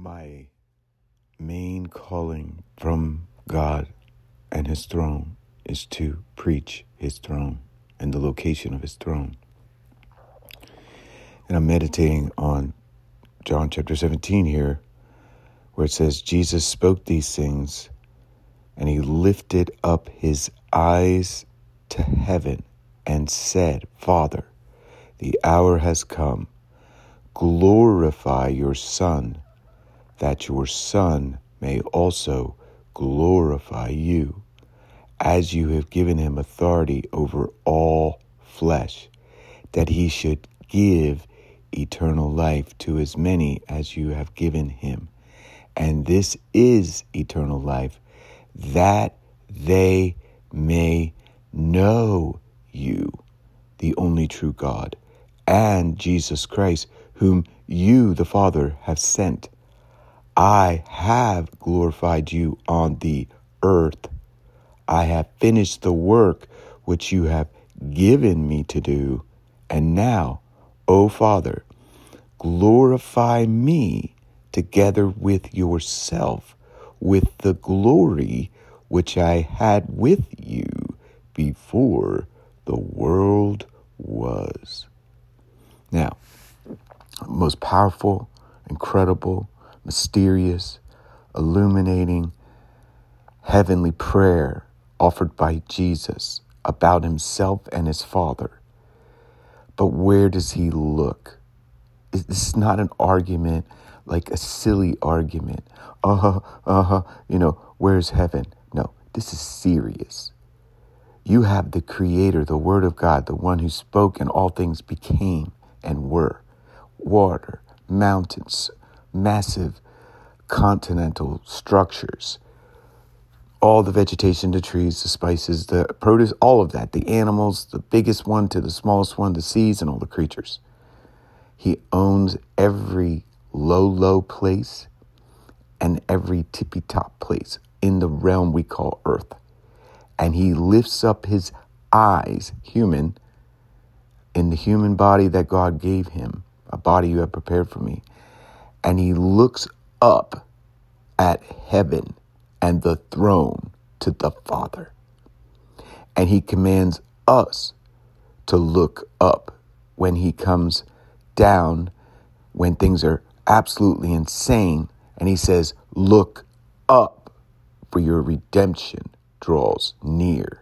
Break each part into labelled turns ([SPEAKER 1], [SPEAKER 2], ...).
[SPEAKER 1] My main calling from God and His throne is to preach His throne and the location of His throne. And I'm meditating on John chapter 17 here, where it says, Jesus spoke these things and He lifted up His eyes to heaven and said, Father, the hour has come. Glorify your Son, that your Son may also glorify you, as you have given Him authority over all flesh, that He should give eternal life to as many as you have given Him. And this is eternal life, that they may know you, the only true God, and Jesus Christ, whom you, the Father, have sent. I have glorified you on the earth. I have finished the work which you have given me to do. And now, O Father, glorify me together with yourself, with the glory which I had with you before the world was. Now, most powerful, incredible, mysterious, illuminating, heavenly prayer offered by Jesus about Himself and His Father. But where does He look? This is not an argument, like a silly argument. Where's heaven? No, this is serious. You have the Creator, the Word of God, the one who spoke and all things became and were. Water, mountains, massive continental structures, all the vegetation, the trees, the spices, the produce, all of that, the animals, the biggest one to the smallest one, the seas and all the creatures. He owns every low place and every tippy-top place in the realm we call earth. And He lifts up His eyes, human, in the human body that God gave Him, a body you have prepared for me. And He looks up at heaven and the throne to the Father. And He commands us to look up when He comes down, when things are absolutely insane. And He says, look up, for your redemption draws near.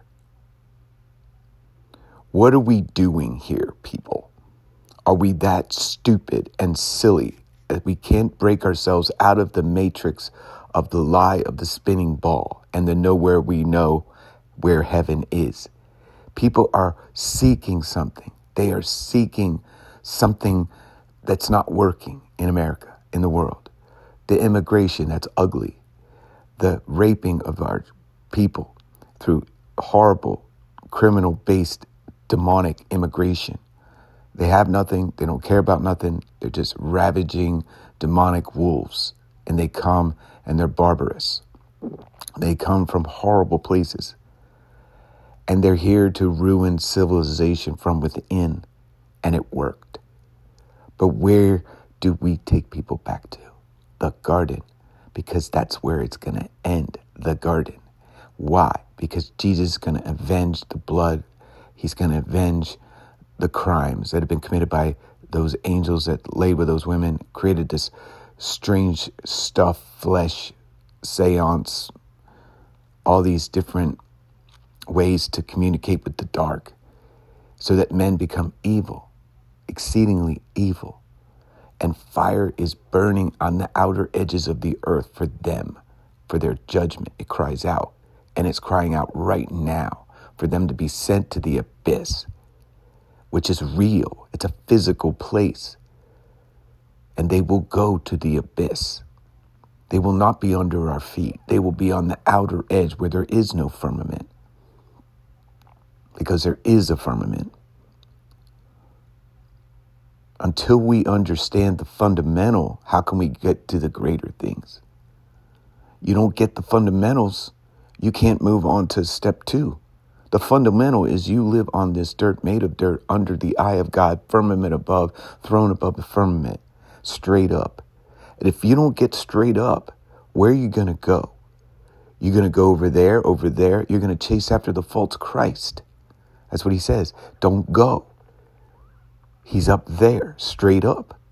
[SPEAKER 1] What are we doing here, people? Are we that stupid and silly that we can't break ourselves out of the matrix of the lie of the spinning ball and the nowhere we know where heaven is? People are seeking something. They are seeking something that's not working in America, in the world. The immigration that's ugly. The raping of our people through horrible, criminal-based, demonic immigration. They have nothing. They don't care about nothing. They're just ravaging demonic wolves. And they come and they're barbarous. They come from horrible places. And they're here to ruin civilization from within. And it worked. But where do we take people back to? The garden. Because that's where it's going to end. The garden. Why? Because Jesus is going to avenge the blood. He's going to avenge the crimes that have been committed by those angels that laid with those women, created this strange stuff, flesh, seance, all these different ways to communicate with the dark, so that men become evil, exceedingly evil. And fire is burning on the outer edges of the earth for them, for their judgment. It cries out, and it's crying out right now for them to be sent to the abyss, which is real. It's a physical place. And they will go to the abyss. They will not be under our feet. They will be on the outer edge where there is no firmament. Because there is a firmament. Until we understand the fundamental, how can we get to the greater things? You don't get the fundamentals, you can't move on to step 2. The fundamental is you live on this dirt made of dirt under the eye of God, firmament above, throne above the firmament, straight up. And if you don't get straight up, where are you going to go? You're going to go over there. You're going to chase after the false Christ. That's what he says. Don't go. He's up there, straight up.